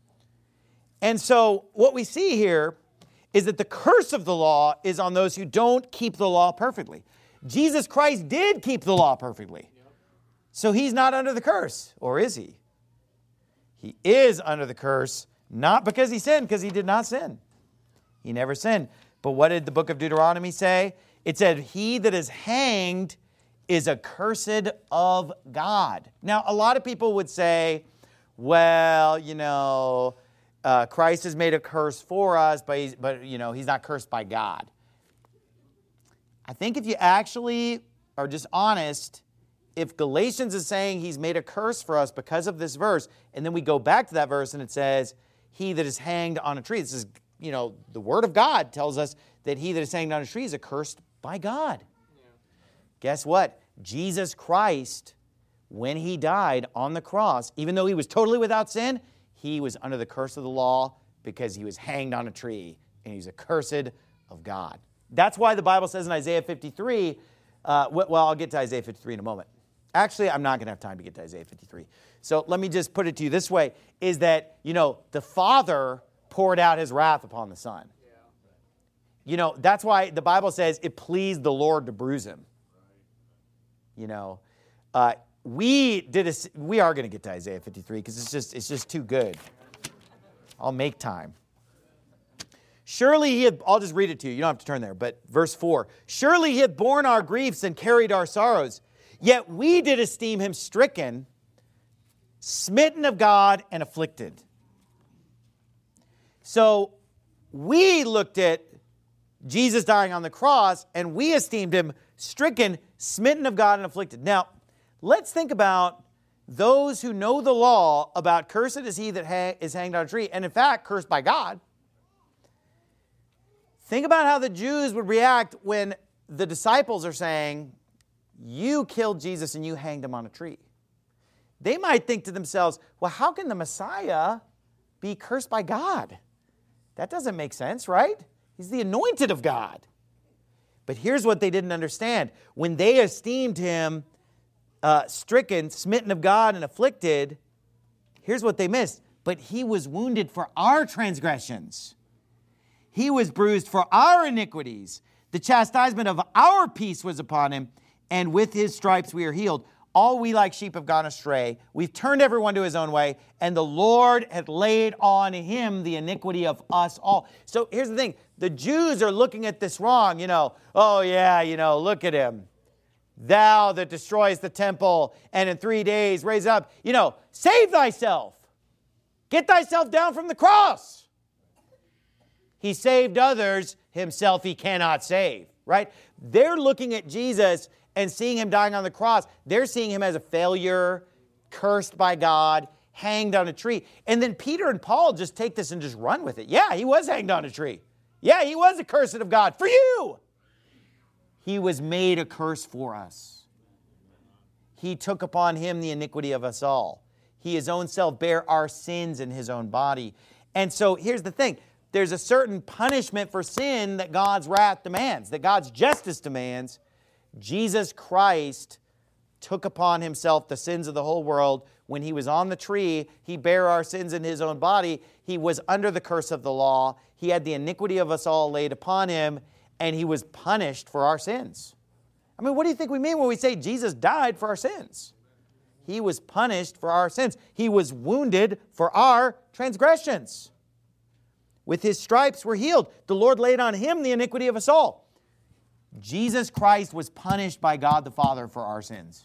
And so what we see here is that the curse of the law is on those who don't keep the law perfectly. Jesus Christ did keep the law perfectly. So he's not under the curse, or is he? He is under the curse, not because he sinned, because he did not sin. He never sinned. But what did the book of Deuteronomy say? It said, he that is hanged is accursed of God. Now, a lot of people would say, well, you know, uh, Christ has made a curse for us, but, he's, but, you know, he's not cursed by God. I think if you actually are just honest, if Galatians is saying he's made a curse for us because of this verse, and then we go back to that verse and it says, he that is hanged on a tree. This is, you know, the word of God tells us that he that is hanged on a tree is accursed by God. Yeah. Guess what? Jesus Christ, when he died on the cross, even though he was totally without sin, he was under the curse of the law because he was hanged on a tree, and he's accursed of God. That's why the Bible says in Isaiah fifty-three, uh, well, I'll get to Isaiah fifty-three in a moment. Actually, I'm not going to have time to get to Isaiah fifty-three. So let me just put it to you this way, is that, you know, the Father poured out his wrath upon the Son. Yeah. You know, that's why the Bible says it pleased the Lord to bruise him. Right. You know, uh, we did a, we are going to get to Isaiah fifty-three because it's just, it's just too good. I'll make time. Surely he had, I'll just read it to you. You don't have to turn there, but verse four. Surely he had borne our griefs and carried our sorrows. Yet we did esteem him stricken, smitten of God, and afflicted. So we looked at Jesus dying on the cross, and we esteemed him stricken, smitten of God, and afflicted. Now, let's think about those who know the law about cursed is he that ha- is hanged on a tree, and in fact, cursed by God. Think about how the Jews would react when the disciples are saying, you killed Jesus and you hanged him on a tree. They might think to themselves, well, how can the Messiah be cursed by God? That doesn't make sense, right? He's the anointed of God. But here's what they didn't understand. When they esteemed him uh, stricken, smitten of God, and afflicted, here's what they missed. But he was wounded for our transgressions. He was bruised for our iniquities. The chastisement of our peace was upon him, and with his stripes we are healed. All we like sheep have gone astray. We've turned everyone to his own way, and the Lord hath laid on him the iniquity of us all. So here's the thing. The Jews are looking at this wrong. You know, oh yeah, you know, look at him. Thou that destroys the temple, and in three days raise up. You know, save thyself. Get thyself down from the cross. He saved others, himself he cannot save, right? They're looking at Jesus and seeing him dying on the cross. They're seeing him as a failure, cursed by God, hanged on a tree. And then Peter and Paul just take this and just run with it. Yeah, he was hanged on a tree. Yeah, he was accursed of God for you. He was made a curse for us. He took upon him the iniquity of us all. He his own self bare our sins in his own body. And so here's the thing. there's a certain punishment for sin that God's wrath demands, that God's justice demands. Jesus Christ took upon himself the sins of the whole world. When he was on the tree, he bare our sins in his own body. He was under the curse of the law. He had the iniquity of us all laid upon him, and he was punished for our sins. I mean, what do you think we mean when we say Jesus died for our sins? He was punished for our sins. He was wounded for our transgressions. With his stripes we're healed. The Lord laid on him the iniquity of us all. Jesus Christ was punished by God the Father for our sins.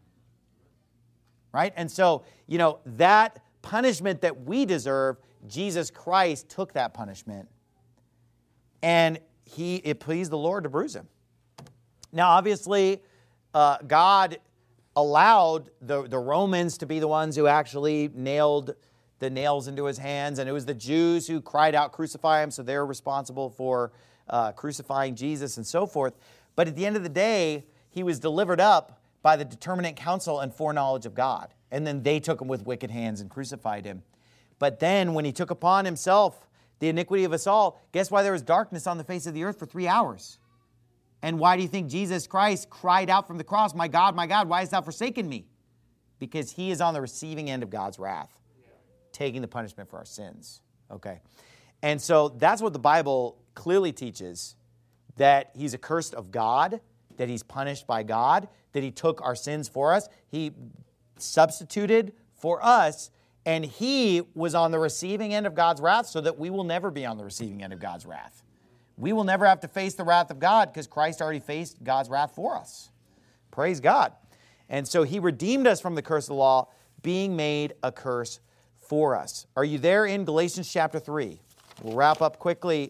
Right? And so, you know, that punishment that we deserve, Jesus Christ took that punishment. And he, it pleased the Lord to bruise him. Now, obviously, uh, God allowed the, the Romans to be the ones who actually nailed the nails into his hands. And it was the Jews who cried out, crucify him. So they're responsible for uh, crucifying Jesus and so forth. But at the end of the day, he was delivered up by the determinate counsel and foreknowledge of God. And then they took him with wicked hands and crucified him. But then when he took upon himself the iniquity of us all, guess why there was darkness on the face of the earth for three hours? And why do you think Jesus Christ cried out from the cross, my God, my God, why hast thou forsaken me? Because he is on the receiving end of God's wrath, taking the punishment for our sins. Okay. And so that's what the Bible clearly teaches, that he's accursed of God, that he's punished by God, that he took our sins for us. He substituted for us, and he was on the receiving end of God's wrath so that we will never be on the receiving end of God's wrath. We will never have to face the wrath of God because Christ already faced God's wrath for us. Praise God. And so he redeemed us from the curse of the law, being made a curse for us. Are you there in Galatians chapter three? We'll wrap up quickly.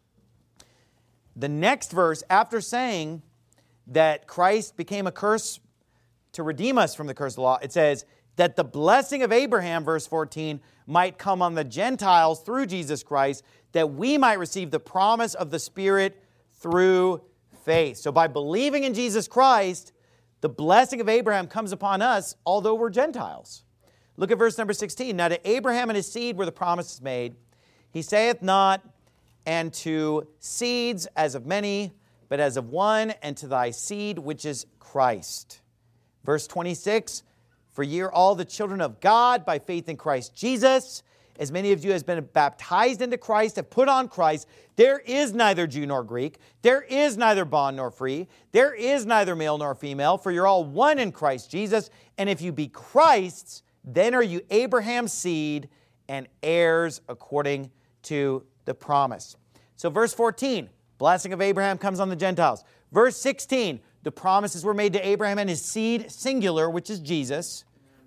The next verse, after saying that Christ became a curse to redeem us from the curse of the law, it says that the blessing of Abraham, verse fourteen, might come on the Gentiles through Jesus Christ, that we might receive the promise of the Spirit through faith. So by believing in Jesus Christ, the blessing of Abraham comes upon us, although we're Gentiles. Look at verse number sixteen. Now to Abraham and his seed were the promises made. He saith not, and to seeds as of many, but as of one, and to thy seed, which is Christ. Verse twenty-six, for ye are all the children of God by faith in Christ Jesus. As many of you as been baptized into Christ have put on Christ. There is neither Jew nor Greek. There is neither bond nor free. There is neither male nor female, for you're all one in Christ Jesus. And if you be Christ's, then are you Abraham's seed and heirs according to the promise. So verse fourteen, blessing of Abraham comes on the Gentiles. Verse sixteen, the promises were made to Abraham and his seed, singular, which is Jesus.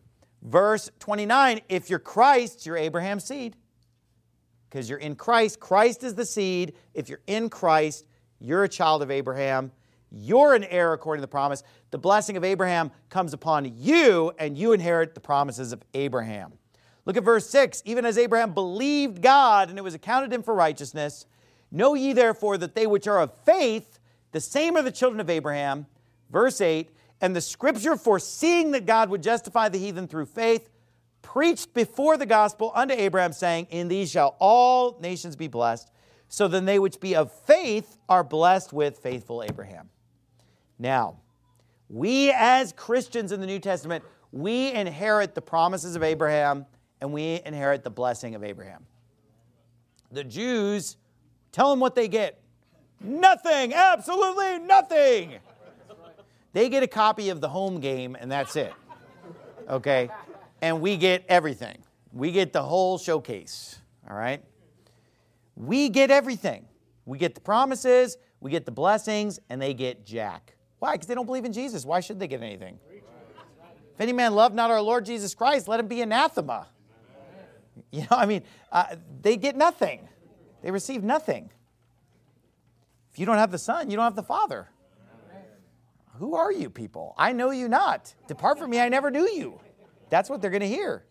Verse twenty-nine, if you're Christ, you're Abraham's seed. Because you're in Christ. Christ is the seed. If you're in Christ, you're a child of Abraham. You're an heir according to the promise. The blessing of Abraham comes upon you, and you inherit the promises of Abraham. Look at verse six. Even as Abraham believed God, and it was accounted him for righteousness, know ye therefore that they which are of faith, the same are the children of Abraham. Verse eight, and the scripture foreseeing that God would justify the heathen through faith, preached before the gospel unto Abraham, saying, in these shall all nations be blessed. So then they which be of faith are blessed with faithful Abraham. Now, we as Christians in the New Testament, we inherit the promises of Abraham, and we inherit the blessing of Abraham. The Jews, tell them what they get. Nothing, absolutely nothing. They get a copy of the home game, and that's it. Okay? And we get everything. We get the whole showcase. All right? We get everything. We get the promises, we get the blessings, and they get jack. Why? Because they don't believe in Jesus. Why should they get anything? If any man love not our Lord Jesus Christ, let him be anathema. You know, I mean, uh, they get nothing. They receive nothing. If you don't have the Son, you don't have the Father. Who are you people? I know you not. Depart from me, I never knew you. That's what they're going to hear.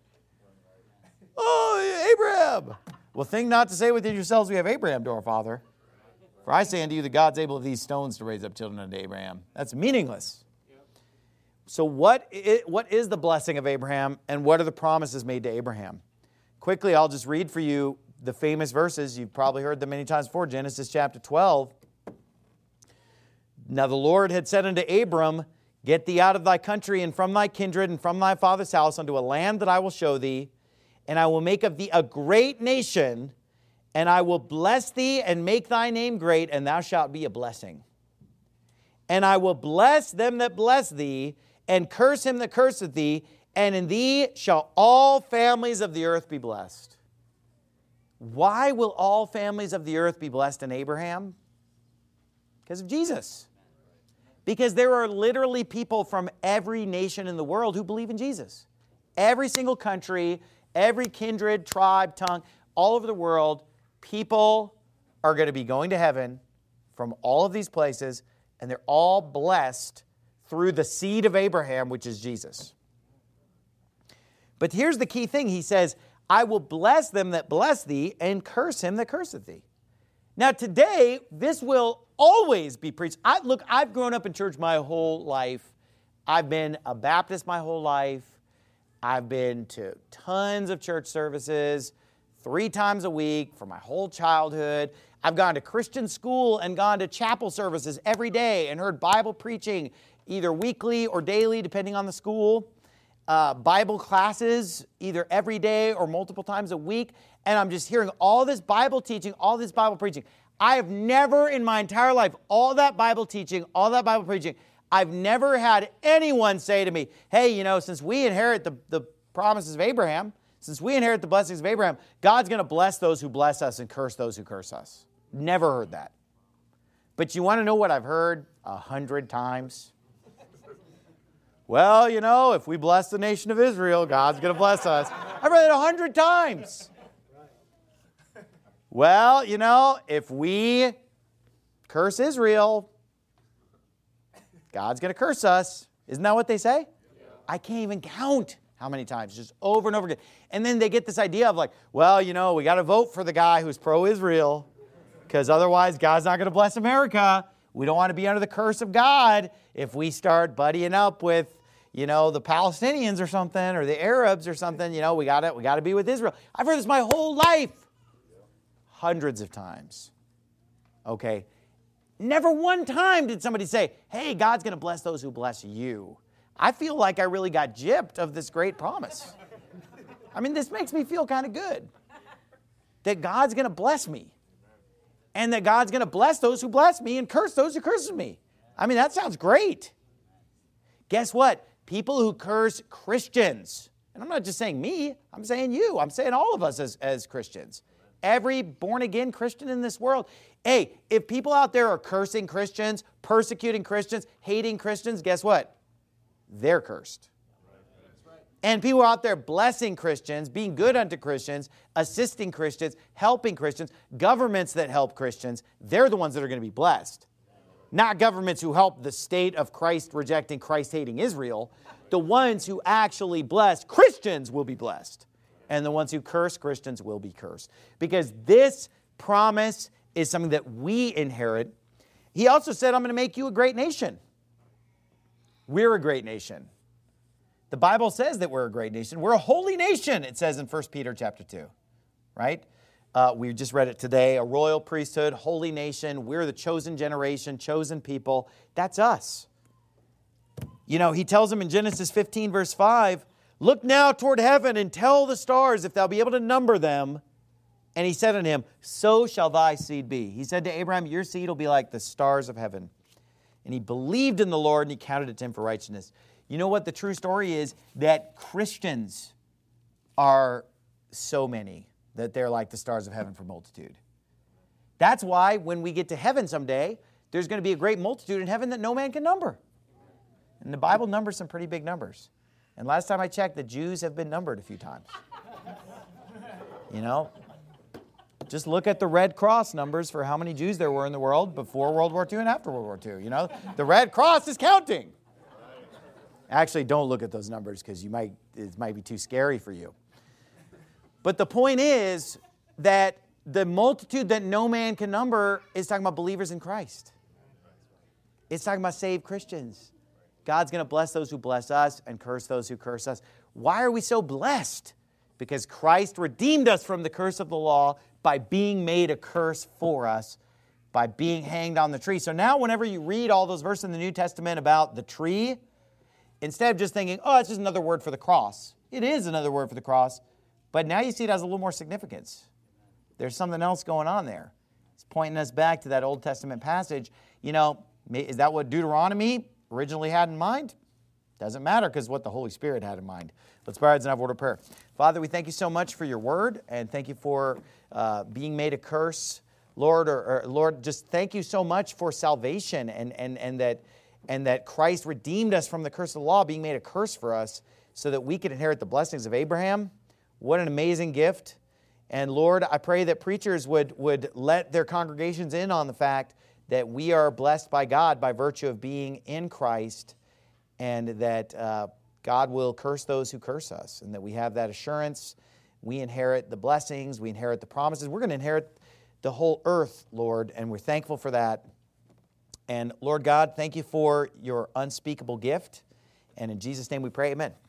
Oh, Abraham. Well, think not to say within yourselves, we have Abraham to our father. For I say unto you, that God's able of these stones to raise up children unto Abraham. That's meaningless. So what is, what is the blessing of Abraham, and what are the promises made to Abraham? Quickly, I'll just read for you the famous verses, you've probably heard them many times before, Genesis chapter twelve. Now the Lord had said unto Abram, get thee out of thy country and from thy kindred and from thy father's house unto a land that I will show thee, and I will make of thee a great nation, and I will bless thee and make thy name great, and thou shalt be a blessing. And I will bless them that bless thee, and curse him that curseth thee, and in thee shall all families of the earth be blessed. Why will all families of the earth be blessed in Abraham? Because of Jesus. Because there are literally people from every nation in the world who believe in Jesus. Every single country, every kindred, tribe, tongue, all over the world, people are going to be going to heaven from all of these places, and they're all blessed through the seed of Abraham, which is Jesus. But here's the key thing. He says, I will bless them that bless thee, and curse him that curseth thee. Now today, this will always be preached. I, look, I've grown up in church my whole life. I've been a Baptist my whole life. I've been to tons of church services, three times a week for my whole childhood. I've gone to Christian school and gone to chapel services every day and heard Bible preaching either weekly or daily, depending on the school. Uh, Bible classes either every day or multiple times a week. And I'm just hearing all this Bible teaching, all this Bible preaching. I have never in my entire life, all that Bible teaching, all that Bible preaching, I've never had anyone say to me, hey, you know, since we inherit the, the promises of Abraham, since we inherit the blessings of Abraham, God's going to bless those who bless us and curse those who curse us. Never heard that. But you want to know what I've heard a hundred times? Well, you know, if we bless the nation of Israel, God's going to bless us. I've read it a hundred times. Well, you know, if we curse Israel, God's going to curse us. Isn't that what they say? Yeah. I can't even count how many times, just over and over again. And then they get this idea of like, well, you know, we got to vote for the guy who's pro-Israel because otherwise God's not going to bless America. We don't want to be under the curse of God if we start buddying up with, you know, the Palestinians or something or the Arabs or something. You know, we got to we got to be with Israel. I've heard this my whole life. Hundreds of times. Okay. Never one time did somebody say, hey, God's going to bless those who bless you. I feel like I really got gypped of this great promise. I mean, this makes me feel kind of good. That God's going to bless me. And that God's going to bless those who bless me and curse those who curse me. I mean, that sounds great. Guess what? People who curse Christians, and I'm not just saying me, I'm saying you. I'm saying all of us as, as Christians. Every born-again Christian in this world. Hey, if people out there are cursing Christians, persecuting Christians, hating Christians, guess what? They're cursed. And people out there blessing Christians, being good unto Christians, assisting Christians, helping Christians, governments that help Christians, they're the ones that are going to be blessed. Not governments who help the state of Christ rejecting Christ-hating Israel. The ones who actually bless Christians will be blessed. And the ones who curse Christians will be cursed. Because this promise is something that we inherit. He also said, I'm going to make you a great nation. We're a great nation. The Bible says that we're a great nation. We're a holy nation, it says in First Peter chapter two. Right? Uh, we just read it today. A royal priesthood, holy nation. We're the chosen generation, chosen people. That's us. You know, he tells them in Genesis fifteen, verse five, look now toward heaven and tell the stars if thou be able to number them. And he said unto him, so shall thy seed be. He said to Abraham, your seed will be like the stars of heaven. And he believed in the Lord and he counted it to him for righteousness. You know what the true story is? That Christians are so many that they're like the stars of heaven for multitude. That's why when we get to heaven someday, there's going to be a great multitude in heaven that no man can number. And the Bible numbers some pretty big numbers. And last time I checked, the Jews have been numbered a few times. You know, just look at the Red Cross numbers for how many Jews there were in the world before World War Two and after World War Two. You know, the Red Cross is counting. Actually, don't look at those numbers because you might it might be too scary for you. But the point is that the multitude that no man can number is talking about believers in Christ. It's talking about saved Christians. God's going to bless those who bless us and curse those who curse us. Why are we so blessed? because Christ redeemed us from the curse of the law by being made a curse for us, by being hanged on the tree. So now whenever you read all those verses in the New Testament about the tree, instead of just thinking, oh, it's just another word for the cross. It is another word for the cross, but now you see it has a little more significance. There's something else going on there. It's pointing us back to that Old Testament passage. You know, is that what Deuteronomy originally had in mind? Doesn't matter, because what the Holy Spirit had in mind. Let's bow our heads and have a word of prayer. Father, we thank you so much for your word, and thank you for uh, being made a curse. Lord, or, or Lord, just thank you so much for salvation, and, and, and, that, and that Christ redeemed us from the curse of the law, being made a curse for us, so that we could inherit the blessings of Abraham. What an amazing gift. And Lord, I pray that preachers would, would let their congregations in on the fact that we are blessed by God by virtue of being in Christ, and that uh, God will curse those who curse us, and that we have that assurance. We inherit the blessings, we inherit the promises. We're going to inherit the whole earth, Lord, and we're thankful for that. And Lord God, thank you for your unspeakable gift. And in Jesus' name we pray, amen.